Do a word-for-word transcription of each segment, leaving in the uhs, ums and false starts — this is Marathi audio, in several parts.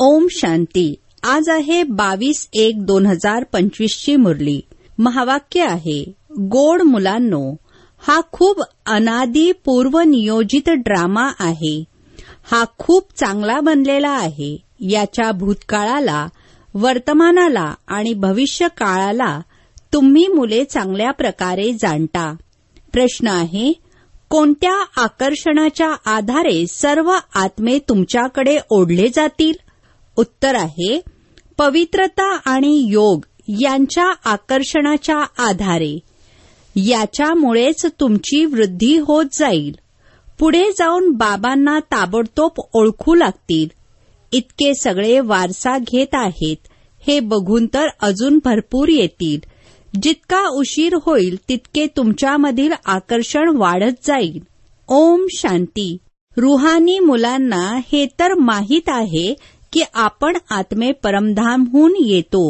ओम शांती. आज आहे बावीस एक दोन हजार पंचवीस ची मुरली. महावाक्य आहे, गोड मुलांनो, हा खूप अनादी पूर्वनियोजित ड्रामा आहे. हा खूप चांगला बनलेला आहे. याच्या भूतकाळाला, वर्तमानाला आणि भविष्य काळाला तुम्ही मुले चांगल्या प्रकारे जाणता. प्रश्न आहे, कोणत्या आकर्षणाच्या आधारे सर्व आत्मे तुमच्याकडे ओढले जातील? उत्तर आहे, पवित्रता आणि योग यांच्या आकर्षणाच्या आधारे. याच्यामुळेच तुमची वृद्धी होत जाईल. पुढे जाऊन बाबांना ताबडतोब ओळखू लागतील. इतके सगळे वारसा घेत आहेत हे बघून तर अजून भरपूर येतील. जितका उशीर होईल तितके तुमच्यामधील आकर्षण वाढत जाईल. ओम शांती. रुहानी मुलांना हे तर माहीत आहे की आपण आत्मे परमधामहून येतो.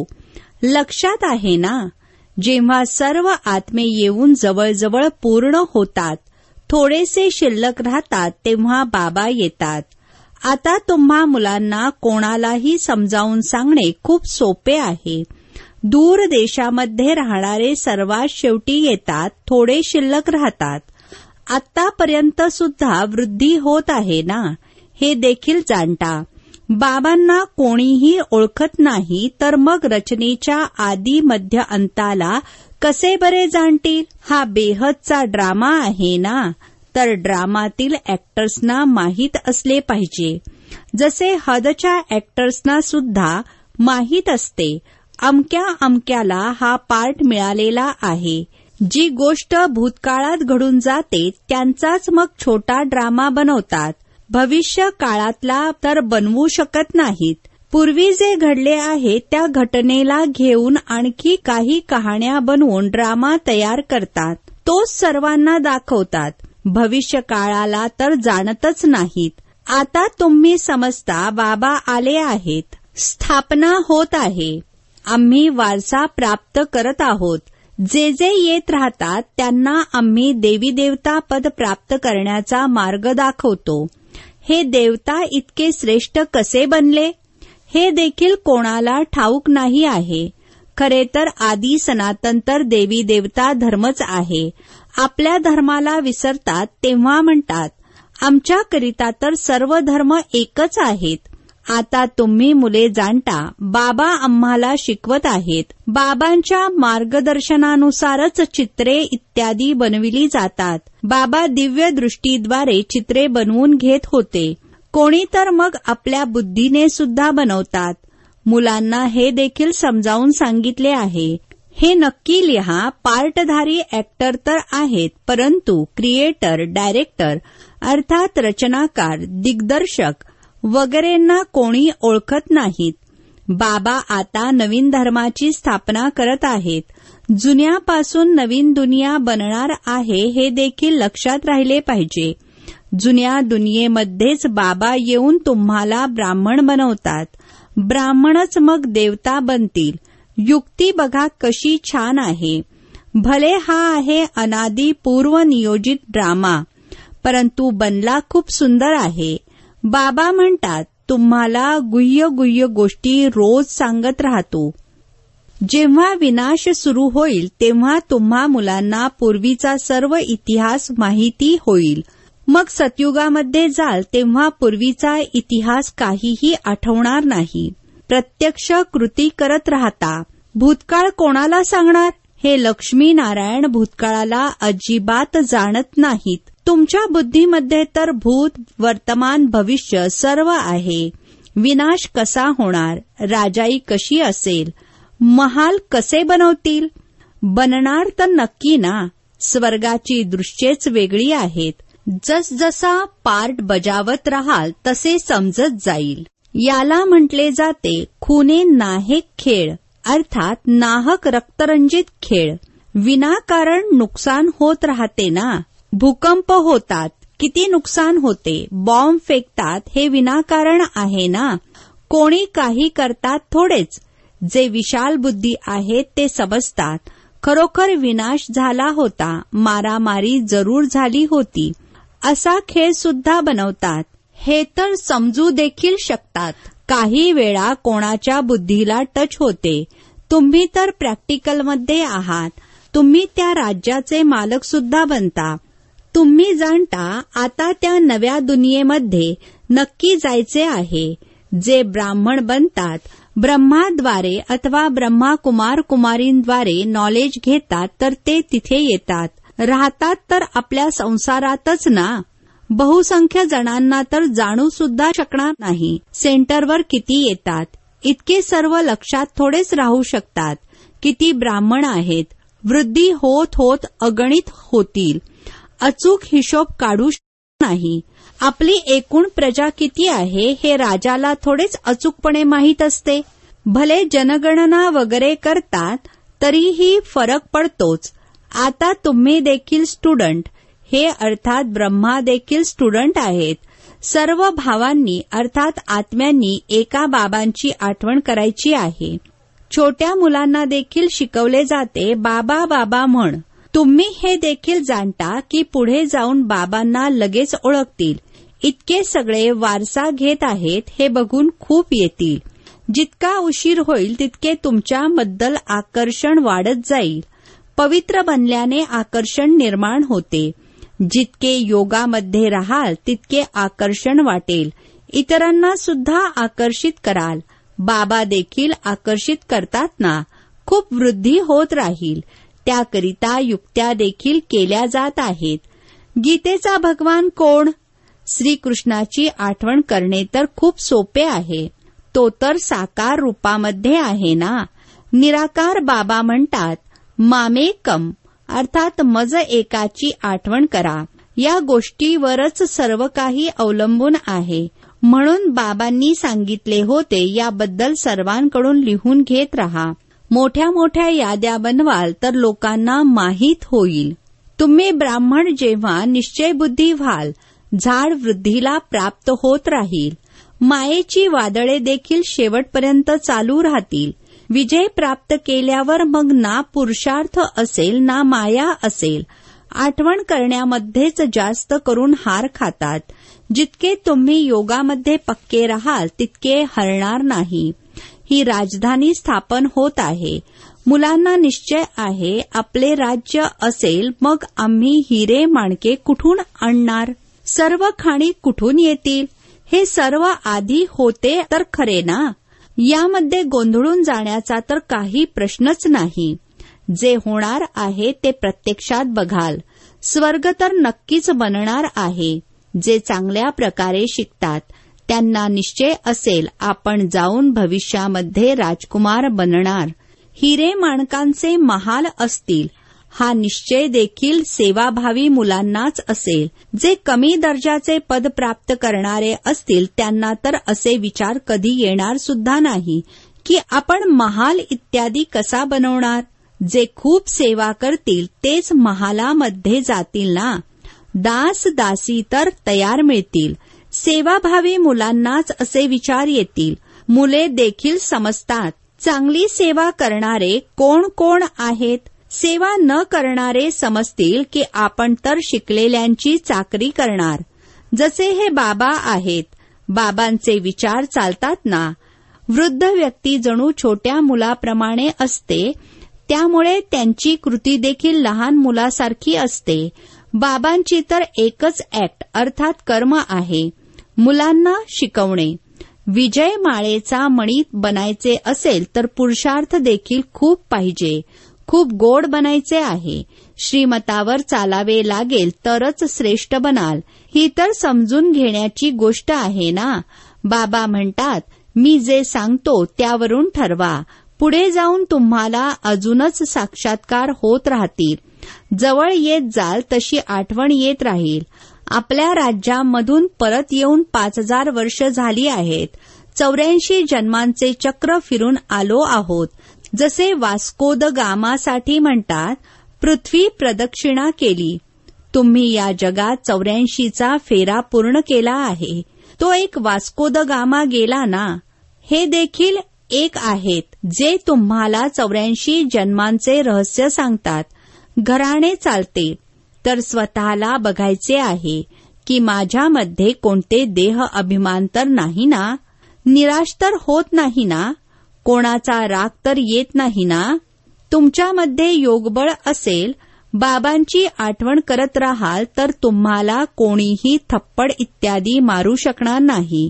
लक्षात आहे ना? जेव्हा सर्व आत्मे येऊन जवळजवळ पूर्ण होतात, थोडेसे शिल्लक राहतात, तेव्हा बाबा येतात. आता तुम्हा मुलांना कोणालाही समजावून सांगणे खूप सोपे आहे. दूर देशामध्ये राहणारे सर्वात शेवटी येतात, थोडे शिल्लक राहतात. आतापर्यंत सुद्धा वृद्धी होत आहे ना, हे देखील जाणता. बाबांना कोणीही ओळखत नाही तर मग रचनेच्या आदी मध्य अंताला कसे बरे जाणतील? हा बेहदचा ड्रामा आहे ना, तर ड्रामातील ऍक्टर्सना माहीत असले पाहिजे. जसे हदच्या ऍक्टर्सना सुद्धा माहीत असते, अमक्या अमक्याला हा पार्ट मिळालेला आहे. जी गोष्ट भूतकाळात घडून जाते त्यांचाच मग छोटा ड्रामा बनवतात. भविष्य काळातला तर बनवू शकत नाहीत. पूर्वी जे घडले आहे त्या घटनेला घेऊन आणखी काही कहाण्या बनवून ड्रामा तयार करतात. तोच सर्वांना दाखवतात. भविष्य काळाला तर जाणतच नाहीत. आता तुम्ही समजता बाबा आले आहेत. स्थापना होत आहे. आम्ही वारसा प्राप्त करत आहोत. जे जे येत राहतात त्यांना आम्ही देवी देवता पद प्राप्त करण्याचा मार्ग दाखवतो. हे देवता इतके श्रेष्ठ कसे बनले हे देखील कोणाला ठाऊक नाही आहे. खरे तर आदी सनातन तर देवी देवता धर्मच आहे. आपल्या धर्माला विसरतात तेव्हा म्हणतात, आमच्याकरिता तर सर्व धर्म एकच आहेत. आता तुम्ही मुले जाणता, बाबा आम्हाला शिकवत आहेत. बाबांच्या मार्गदर्शनानुसारच चित्रे इत्यादी बनविली जातात. बाबा दिव्य दृष्टीद्वारे चित्रे बनवून घेत होते. कोणी तर मग आपल्या बुद्धीने सुद्धा बनवतात. मुलांना हे देखील समजावून सांगितले आहे. हे नक्की लिहा, पार्टधारी ऍक्टर तर आहेत, परंतु क्रिएटर, डायरेक्टर अर्थात रचनाकार, दिग्दर्शक वगैरेंना कोणी ओळखत नाहीत. बाबा आता नवीन धर्माची स्थापना करत आहेत. जुन्यापासून नवीन दुनिया बनणार आहे हे देखील लक्षात राहिले पाहिजे. जुन्या दुनियेमध्येच बाबा येऊन तुम्हाला ब्राह्मण बनवतात. ब्राह्मणच मग देवता बनतील. युक्ती बघा कशी छान आहे. भले हा आहे अनादी पूर्वनियोजित ड्रामा, परंतु बनला खूप सुंदर आहे. बाबा म्हणतात, तुम्हाला गुह्य गुह्य गोष्टी रोज सांगत राहतो. जेव्हा विनाश सुरू होईल तेव्हा तुम्हा मुलांना पूर्वीचा सर्व इतिहास माहिती होईल. मग सतयुगामध्ये जाल तेव्हा पूर्वीचा इतिहास काहीही आठवणार नाही. प्रत्यक्ष कृती करत राहता. भूतकाळ कोणाला सांगणार? हे लक्ष्मी नारायण भूतकाळाला अजिबात जाणत नाहीत. तुमच्या बुद्धीमध्ये तर भूत, वर्तमान, भविष्य सर्व आहे. विनाश कसा होणार? राजाई कशी असेल? महाल कसे बनवतील? बनणार तर नक्की ना. स्वर्गाची दृश्येच वेगळी आहेत. जसजसा पार्ट बजावत राहाल तसे समजत जाईल. याला म्हटले जाते खुने नाहक खेळ, अर्थात नाहक रक्तरंजित खेळ. विनाकारण नुकसान होत राहते ना. भूकंप होतात, किती नुकसान होते. बॉम्ब फेकतात, हे विनाकारण आहे ना. कोणी काही करतात थोडेच. जे विशाल बुद्धी आहेत ते समजतात. खरोखर विनाश झाला होता, मारामारी जरूर झाली होती. असा खेळ सुद्धा बनवतात. हे तर समजू देखील शकतात. काही वेळा कोणाच्या बुद्धीला टच होते. तुम्ही तर प्रॅक्टिकलमध्ये आहात. तुम्ही त्या राज्याचे मालक सुद्धा बनता. तुम्ही जाणता आता त्या नव्या दुनियेमध्ये नक्की जायचे आहे. जे ब्राह्मण बनतात, ब्रह्माद्वारे अथवा ब्रह्मा कुमार कुमारींद्वारे नॉलेज घेतात, तर ते तिथे येतात. राहतात तर आपल्या संसारातच ना. बहुसंख्य जणांना तर जाणू सुद्धा शकणार नाही सेंटरवर किती येतात. इतके सर्व लक्षात थोडेच राहू शकतात. किती ब्राह्मण आहेत. वृद्धी होत होत अगणित होतील. अचूक हिशोब काढू शकत नाही. आपली एकूण प्रजा किती आहे हे राजाला थोडेच अचूकपणे माहीत असते. भले जनगणना वगैरे करतात तरीही फरक पडतोच. आता तुम्ही देखील स्टुडंट, हे अर्थात ब्रह्मा देखील स्टुडंट आहेत. सर्व भावांनी अर्थात आत्म्यांनी एका बाबांची आठवण करायची आहे. छोट्या मुलांना देखील शिकवले जाते बाबा बाबा म्हण. तुम्ही हे देखील जाणता की पुढे जाऊन बाबांना लगेच ओळखतील. इतके सगळे वारसा घेत आहेत हे बघून खूप येतील. जितका उशीर होईल तितके तुमच्याबद्दल आकर्षण वाढत जाईल. पवित्र बनल्याने आकर्षण निर्माण होते. जितके योगामध्ये राहाल तितके आकर्षण वाटेल. इतरांना सुद्धा आकर्षित कराल. बाबा देखील आकर्षित करतात ना. खूप वृद्धी होत राहील. त्याकरिता युक्त्या देखील केल्या जात आहेत. गीतेचा भगवान कोण? श्रीकृष्णाची आठवण करणे तर खूप सोपे आहे. तो तर साकार रूपामध्ये आहे ना. निराकार बाबा म्हणतात मामेकम अर्थात मज एकाची आठवण करा. या गोष्टीवरच सर्व काही अवलंबून आहे. म्हणून बाबांनी सांगितले होते याबद्दल सर्वांकडून लिहून घेत रहा. मोठ्या मोठ्या याद्या बनवाल तर लोकांना माहीत होईल. तुम्ही ब्राह्मण जेव्हा निश्चयबुद्धी व्हाल, झाड वृद्धीला प्राप्त होत राहील. मायेची वादळे देखील शेवटपर्यंत चालू राहतील. विजय प्राप्त केल्यावर मग ना पुरुषार्थ असेल ना माया असेल. आठवण करण्यामध्येच जास्त करून हार खातात. जितके तुम्ही योगामध्ये पक्के राहाल तितके हरणार नाही. ही राजधानी स्थापन होत आहे. मुलांना निश्चय आहे आपले राज्य असेल मग आम्ही हिरे माणके कुठून आणणार? सर्व खाणी कुठून येतील? हे सर्व आधी होते तर खरे ना. यामध्ये गोंधळून जाण्याचा तर काही प्रश्नच नाही. जे होणार आहे ते प्रत्यक्षात बघाल. स्वर्ग तर नक्कीच बनणार आहे. जे चांगल्या प्रकारे शिकतात त्यांना निश्चय असेल आपण जाऊन भविष्यामध्ये राजकुमार बनणार. हिरे माणकांचे महाल असतील. हा निश्चय देखील सेवाभावी मुलांनाच असेल. जे कमी दर्जाचे पद प्राप्त करणारे असतील त्यांना तर असे विचार कधी येणार सुद्धा नाही की आपण महाल इत्यादी कसा बनवणार. जे खूप सेवा करतील तेच महालामध्ये जातील ना. दास दासी तर तयार मिळतील. सेवाभावी मुलांनाच असे विचार येतील. मुले देखील समजतात चांगली सेवा करणारे कोण कोण आहेत. सेवा न करणारे समजतील की आपण तर शिकलेल्यांची चाकरी करणार. जसे हे बाबा आहेत. बाबांचे विचार चालतात ना. वृद्ध व्यक्ती जणू छोट्या मुलाप्रमाणे असते. त्यामुळे त्यांची कृती देखील लहान मुलासारखी असते. बाबांची तर एकच ऍक्ट अर्थात कर्म आहे. मुलांना शिकवणे. विजय माळेचा मणी बनायचे असेल तर पुरुषार्थ देखील खूप पाहिजे. खूप गोड बनायचे आहे. श्रीमतावर चालावे लागेल तरच श्रेष्ठ बनाल. ही तर समजून घेण्याची गोष्ट आहे ना. बाबा म्हणतात मी जे सांगतो त्यावरून ठरवा. पुढे जाऊन तुम्हाला अजूनच साक्षात्कार होत राहतील. जवळ येत जाल तशी आठवण येत राहील. आपल्या राज्यामधून परत येऊन पाच हजार वर्ष झाली आहेत. चौऱ्याऐंशी जन्मांचे चक्र फिरून आलो आहोत. जसे वास्को द गामासाठी म्हणतात पृथ्वी प्रदक्षिणा केली. तुम्ही या जगात चौऱ्याऐंशीचा फेरा पूर्ण केला आहे. तो एक वास्को द गामा गेला ना. हे देखील एक आहेत जे तुम्हाला चौऱ्याऐंशी जन्मांचे रहस्य सांगतात. घराणे चालते तर स्वतःला बघायचे आहे की माझ्यामध्ये कोणते देह अभिमान तर नाही ना. निराश तर होत नाही ना? कोणाचा राग तर येत नाही ना? तुमच्यामध्ये योगबळ असेल, बाबांची आठवण करत राहाल तर तुम्हाला कोणीही थप्पड इत्यादी मारू शकणार नाही.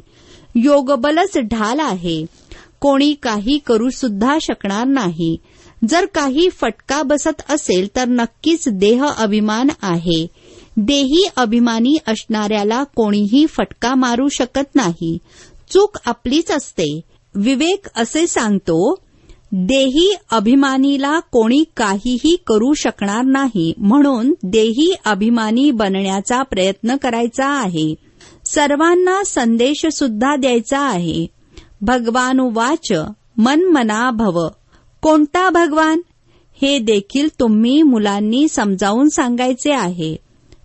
योगबलच ढाल आहे. कोणी काही करू सुद्धा शकणार नाही. जर काही फटका बसत असेल तर नक्कीच देह अभिमान आहे. देही अभिमानी असणाऱ्याला कोणीही फटका मारू शकत नाही. चूक आपलीच असते. विवेक असे सांगतो, देही अभिमानीला कोणी काहीही करू शकणार नाही. म्हणून देही अभिमानी बनण्याचा प्रयत्न करायचा आहे. सर्वांना संदेश सुद्धा द्यायचा आहे. भगवान उवाच मन्मना भव. कोणता भगवान? हे देखील तुम्ही मुलांनी समजावून सांगायचे आहे.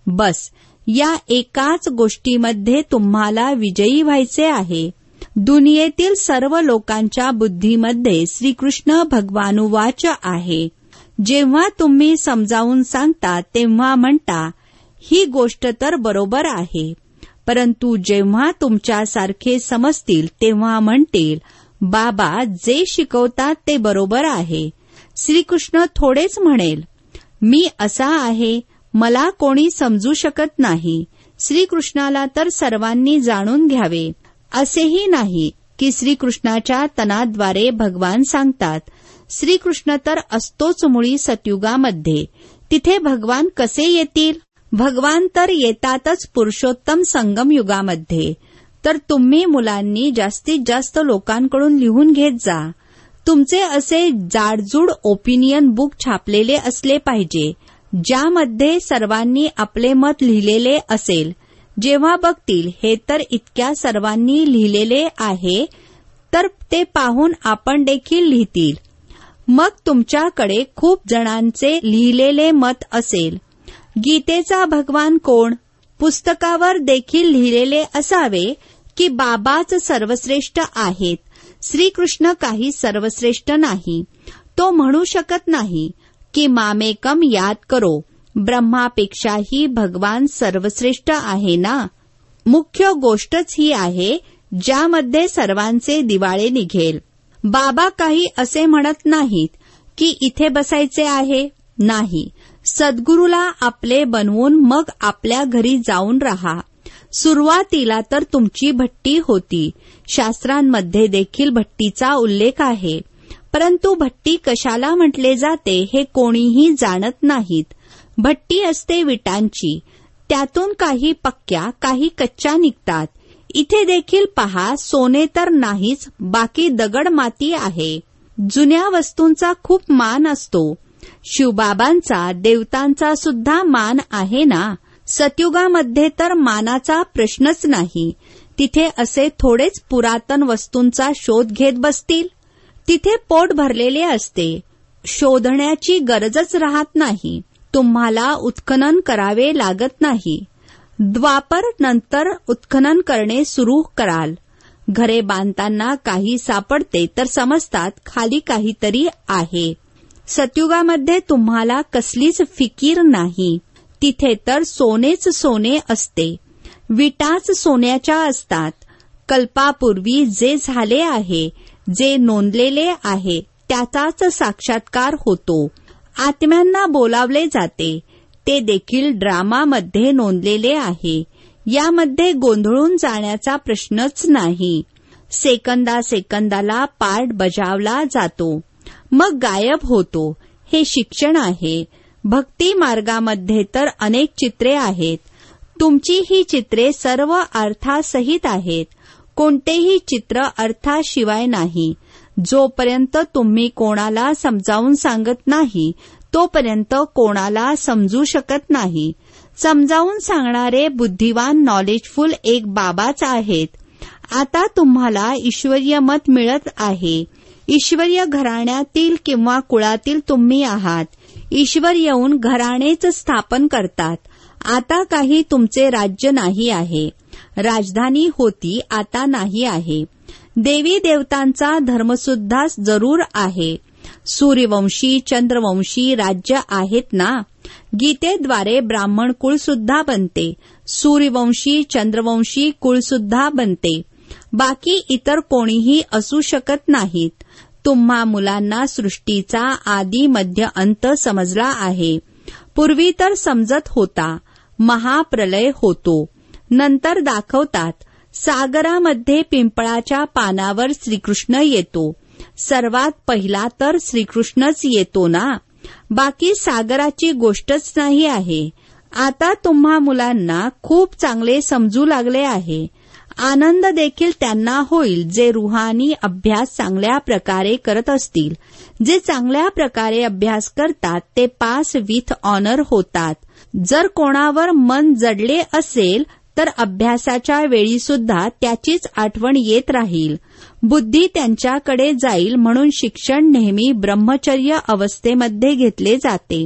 बस या एकाच गोष्टीमध्ये तुम्हाला विजयी व्हायचे आहे. दुनियेतील सर्व लोकांच्या बुद्धीमध्ये श्रीकृष्ण भगवानुवाच आहे. जेव्हा तुम्ही समजावून सांगता तेव्हा म्हणता ही गोष्ट तर बरोबर आहे. परंतु जेव्हा तुमच्यासारखे समजतील तेव्हा म्हणतील बाबा जे शिकवतात ते बरोबर आहे. श्रीकृष्ण थोडेच म्हणेल मी असा आहे, मला कोणी समजू शकत नाही. श्रीकृष्णाला तर सर्वांनी जाणून घ्यावे. असेही नाही की श्रीकृष्णाच्या तनाद्वारे भगवान सांगतात. श्रीकृष्ण तर असतोच मुळी सतयुगामध्ये. तिथे भगवान कसे येतील? भगवान तर येतातच पुरुषोत्तम संगम युगामध्ये. तर तुम्ही मुलांनी जास्तीत जास्त लोकांकडून लिहून घेत जा. तुमचे असे जाडजूड ओपिनियन बुक छापलेले असले पाहिजे, ज्यामध्ये सर्वांनी आपले मत लिहिलेले असेल. जेव्हा बघतील हे तर इतक्या सर्वांनी लिहिलेले आहे, तर ते पाहून आपण देखील लिहितील. मग तुमच्याकडे खूप जणांचे लिहिलेले मत असेल. गीतेचा भगवान कोण? पुस्तकावर देखील लिहिलेले असावे की बाबाच सर्वश्रेष्ठ आहेत. श्रीकृष्ण काही सर्वश्रेष्ठ नाही. तो म्हणू शकत नाही की मामेकम याद करो. ब्रह्मापेक्षाही भगवान सर्वश्रेष्ठ आहे ना. मुख्य गोष्टच ही आहे ज्यामध्ये सर्वांचे दिवाळे निघेल. बाबा काही असे म्हणत नाहीत की इथे बसायचे आहे. नाही, सद्गुरूला आपले बनवून मग आपल्या घरी जाऊन राहा. सुरुवातीला तर तुमची भट्टी होती. शास्त्रांमध्ये देखील भट्टीचा उल्लेख आहे. परंतु भट्टी कशाला म्हटले जाते हे कोणीही जाणत नाहीत. भट्टी असते विटांची. त्यातून काही पक्क्या काही कच्च्या निघतात. इथे देखील पहा, सोने तर नाहीच, बाकी दगड माती आहे. जुन्या वस्तूंचा खूप मान असतो. शिवबाबांचा, देवतांचा सुद्धा मान आहे ना. सतयुगामध्ये तर मानाचा प्रश्नच नाही. तिथे असे थोडेच पुरातन वस्तूंचा शोध घेत बसतील. तिथे पोट भरलेले असते. शोधण्याची गरजच राहत नाही. तुम्हाला उत्खनन करावे लागत नाही. द्वापर नंतर उत्खनन करणे सुरू कराल. घरे बांधताना काही सापडते तर समजतात खाली काहीतरी आहे. सतयुगामध्ये तुम्हाला कसलीच फिकीर नाही. तिथे तर सोनेच सोने असते. विटाच सोन्याच्या असतात. कल्पापूर्वी जे झाले आहे, जे नोंदलेले आहे, त्याचाच साक्षात्कार होतो. आत्म्यांना बोलावले जाते. ते देखील ड्रामामध्ये नोंदलेले आहे. यामध्ये गोंधळून जाण्याचा प्रश्नच नाही. सेकंदा सेकंदाला पार्ट बजावला जातो, मग गायब होतो. हे शिक्षण आहे. भक्ती मार्गामध्ये तर अनेक चित्रे आहेत. तुमची ही चित्रे सर्व अर्थासहित आहेत. कोणतेही चित्र अर्थाशिवाय नाही. जोपर्यंत तुम्ही कोणाला समजावून सांगत नाही तोपर्यंत कोणाला समजू शकत नाही. समजावून सांगणारे बुद्धिवान नॉलेजफुल एक बाबाच आहेत. आता तुम्हाला ईश्वरीय मत मिळत आहे. ईश्वरीय घराण्यातील किंवा कुळातील तुम्ही आहात. ईश्वर येऊन घराणेच स्थापन करतात. आता काही तुमचे राज्य नाही आहे. राजधानी होती, आता नाही आहे. देवी देवतांचा धर्मसुद्धा जरूर आहे. सूर्यवंशी चंद्रवंशी राज्य आहेत ना. गीतेद्वारे ब्राह्मण कुळ सुद्धा बनते. सूर्यवंशी चंद्रवंशी कुळ सुद्धा बनते. बाकी इतर कोणीही असू शकत नाहीत. तुम्हा मुलांना सृष्टीचा आदी मध्य अंत समजला आहे. पूर्वी तर समजत होता. महाप्रलय होतो. नंतर दाखवतात सागरामध्ये पिंपळाच्या पानावर श्रीकृष्ण येतो. सर्वात पहिला तर श्रीकृष्णच येतो ना. बाकी सागराची गोष्टच नाही आहे. आता तुम्हा मुलांना खूप चांगले समजू लागले आहे. आनंद देखील त्यांना होईल जे रुहानी अभ्यास चांगल्या प्रकारे करत असतील. जे चांगल्या प्रकारे अभ्यास करतात ते पास विथ ऑनर होतात. जर कोणावर मन जडले असेल तर अभ्यासाच्या वेळी सुद्धा त्याचीच आठवण येत राहील. बुद्धी त्यांच्याकडे जाईल म्हणून शिक्षण नेहमी ब्रह्मचर्य अवस्थेमध्ये घेतले जाते.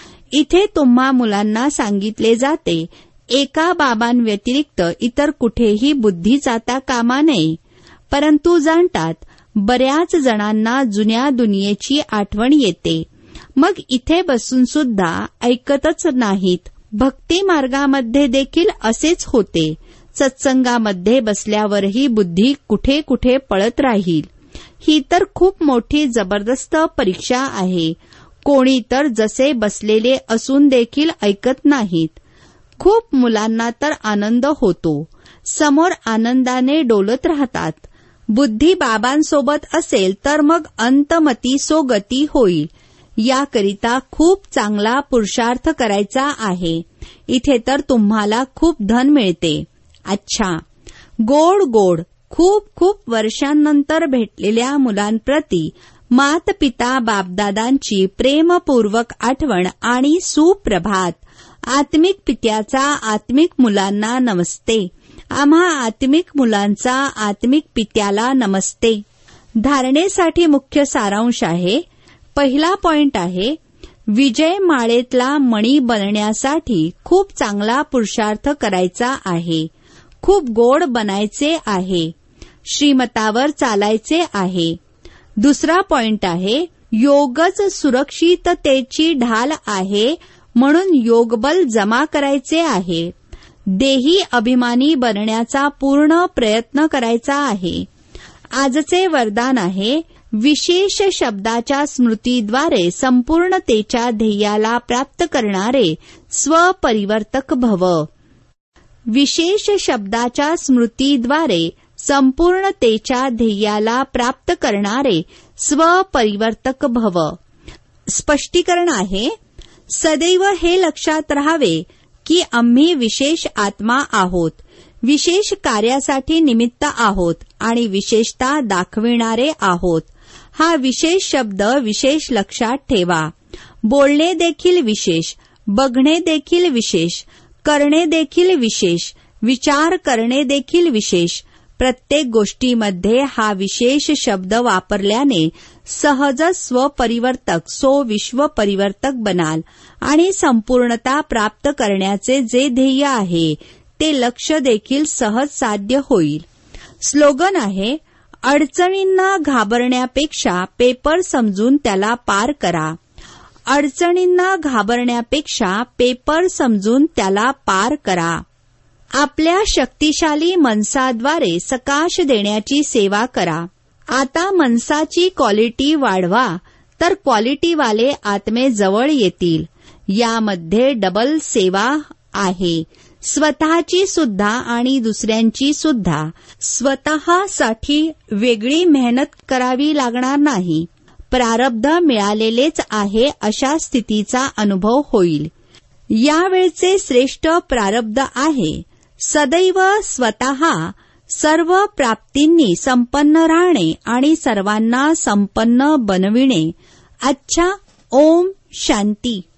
इथे तुम्हा मुलांना सांगितले जाते एका बाबांव्यतिरिक्त इतर कुठेही बुद्धी जाता कामा नये. परंतु जाणतात बऱ्याच जणांना जुन्या दुनियेची आठवण येते. मग इथे बसून सुद्धा ऐकतच नाहीत. भक्ती मार्गामध्ये देखील असेच होते. सत्संगामध्ये बसल्यावरही बुद्धी कुठे कुठे पळत राहील. ही तर खूप मोठी जबरदस्त परीक्षा आहे. कोणी तर जसे बसलेले असून देखील ऐकत नाहीत. खूप मुलांना तर आनंद होतो. समोर आनंदाने डोलत राहतात. बुद्धी बाबांसोबत असेल तर मग अंतमती सो गती होईल. याकरिता खूप चांगला पुरुषार्थ करायचा आहे. इथे तर तुम्हाला खूप धन मिळते. अच्छा, गोड गोड खूप खूप वर्षांनंतर भेटलेल्या मुलांप्रती मात पिता बापदादांची प्रेमपूर्वक आठवण आणि सुप्रभात. आत्मिक पित्याचा आत्मिक मुलांना नमस्ते. आम्हा आत्मिक मुलांचा आत्मिक पित्याला नमस्ते. धारणेसाठी मुख्य सारांश आहे. पहिला पॉइंट आहे विजय माळेतला मणी बनण्यासाठी खूप चांगला पुरुषार्थ करायचा आहे. खूप गोड बनायचे आहे. श्रीमतावर चालायचे आहे. दुसरा पॉइंट आहे योगच सुरक्षिततेची ढाल आहे म्हणून योगबल जमा करायचे आहे. देही अभिमानी बनण्याचा पूर्ण प्रयत्न करायचा आहे. आजचे वरदान आहे विशेष शब्दाच्या स्मृतीद्वारे संपूर्णतेच्या ध्येयाला प्राप्त करणारे स्वपरिवर्तक भव. विशेष शब्दाच्या स्मृतीद्वारे संपूर्णतेच्या ध्येयाला प्राप्त करणारे स्वपरिवर्तक भव. स्पष्टीकरण आहे सदैव हे लक्षात राहावे की आम्ही विशेष आत्मा आहोत. विशेष कार्यासाठी निमित्त आहोत आणि विशेषता दाखविणारे आहोत. हा विशेष शब्द विशेष लक्षात ठेवा. बोलणे देखील विशेष, बघणे देखील विशेष, करणे देखील विशेष, विचार करणे देखील विशेष. प्रत्येक गोष्टीमध्ये हा विशेष शब्द वापरल्याने सहजच स्वपरिवर्तक सो विश्वपरिवर्तक बनाल आणि संपूर्णता प्राप्त करण्याचे जे ध्येय आहे ते लक्ष्य देखील सहज साध्य होईल. स्लोगन आहे अडचणींना घाबरण्यापेक्षा पेपर समजून त्याला पार करा. अडचणींना घाबरण्यापेक्षा पेपर समजून त्याला पार करा. आपल्या शक्तिशाली मनसाद्वारे सकाश देण्याची सेवा करा. आता मनसाची क्वालिटी वाढवा तर क्वालिटीवाले आत्मे जवळ येतील. यामध्ये डबल सेवा आहे. स्वतःची सुद्धा आणि दुसऱ्यांची सुद्धा. स्वतःसाठी वेगळी मेहनत करावी लागणार नाही. प्रारब्ध मिळालेलेच आहे अशा स्थितीचा अनुभव होईल. यावेळचे श्रेष्ठ प्रारब्ध आहे सदैव स्वतः सर्व प्राप्तींनी संपन्न राहणे आणि सर्वांना संपन्न बनविणे. अच्छा, ओम शांती.